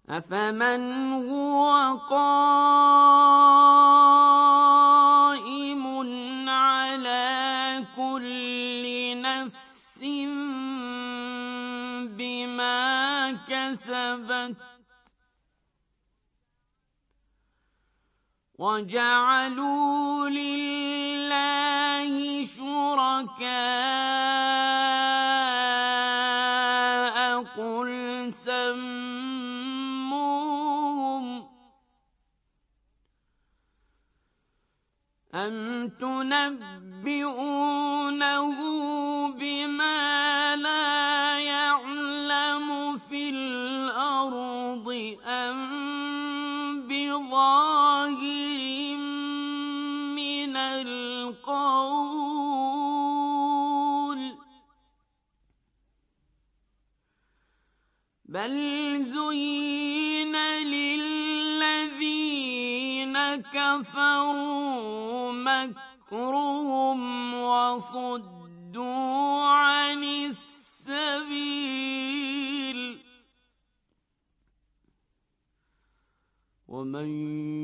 أفمن هو قائم على كل نفس بما كسبت وجعلوا لله شركاء قل سموهم أم تنبئونه بما لا يعلم في الأرض أم بظاهر من القول بل زين للذين كفروا مكرهم وصدوا عن السبيل ومن